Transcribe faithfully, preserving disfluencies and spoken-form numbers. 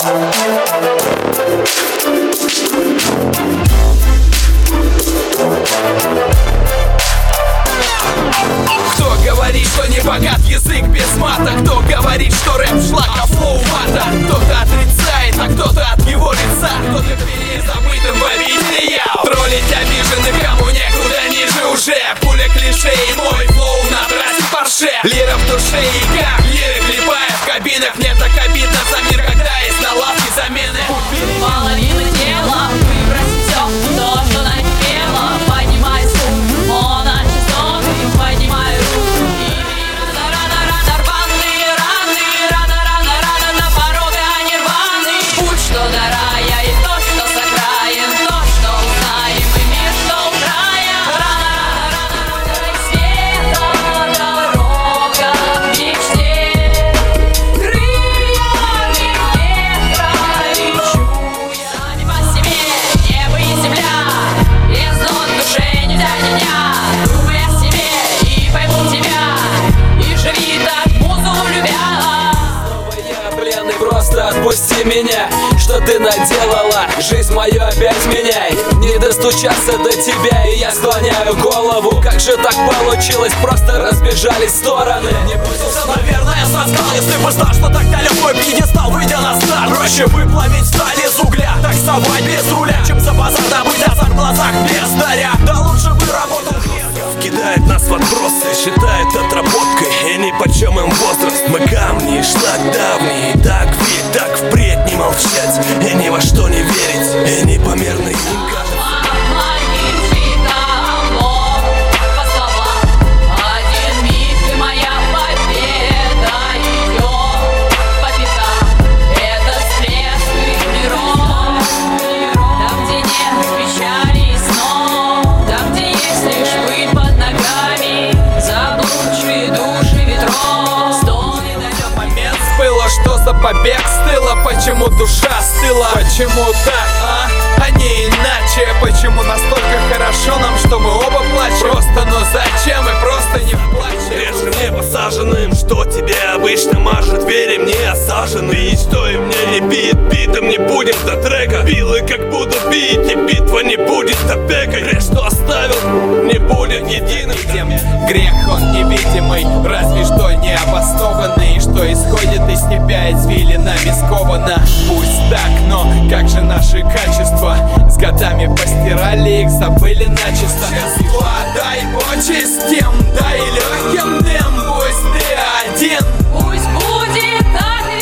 Кто говорит, что не богат язык без мата? Кто говорит, что рэп шлак, а флоу мата? Кто-то отрицает, а кто-то от его лица. Кто-то впереди забытым в обиде я. Троллить обиженных, кому некуда ниже уже. Пуля клишей, мой флоу на трассе Порше. Лира в душе и как лиры клепая в кабинах. Мне так обидно за мир, когда есть на лавке замены. Половина тела, выбрось все то, что накипело. Поднимай звук, он от частоты. Поднимай руку и рано, рано, рано рваные раны. Рано, рано, рано на породы, а не рваные. Путь, что до рая, и то, что сохраем. То, что узнаем, и мир, что у края. Рано, рано, рано, рано света, дорога к мечте. Крыльями ветра лечу я. Сами по себе небо и земля. Без нот в душе нельзя дня. Думай о себе и пойму тебя. И живи так, музу любя. Я пленный, просто отпусти меня. Что ты наделала? Жизнь мою опять меняй. Не достучаться до тебя, и я склоняю голову. Как же так получилось? Просто разбежались в стороны. Не пустился, наверное, соскал. Если бы знал, что тогда любой пьедестал, выйдя на старт. Проще выплавить сталь из угля, таксовать без руля, чем за базар добыть азарт в глазах без даря. Да лучше бы работал хер. Кидает нас в отбросы, считает отработкой, и ни почем им возраст. Мы камни, шлак давний, и так ведь, так впредь не молчать, и ни во что не верить, и непомерный инкат. Что за побег с тыла? Почему душа стыла? Почему так, а? А не иначе. Почему настолько хорошо нам, что мы оба плачем? Просто, ну зачем мы просто не плачем? Режем мне посаженным, что тебе обычно мажет. Верим, не осаженный, и что и мне не бит. Битом не будет до трека, пилы как буду бить, и битва не будет до пека. Грех, что оставил, не будет единым. Грех он невидимый, разве что необоснованный. Что исходит из тебя извилинами сковано. Пусть так, но как же наши качества? С годами постирали их, забыли начисто. Чувства, дай почестям, дай легким дым. Пусть ты один. Пусть будет так.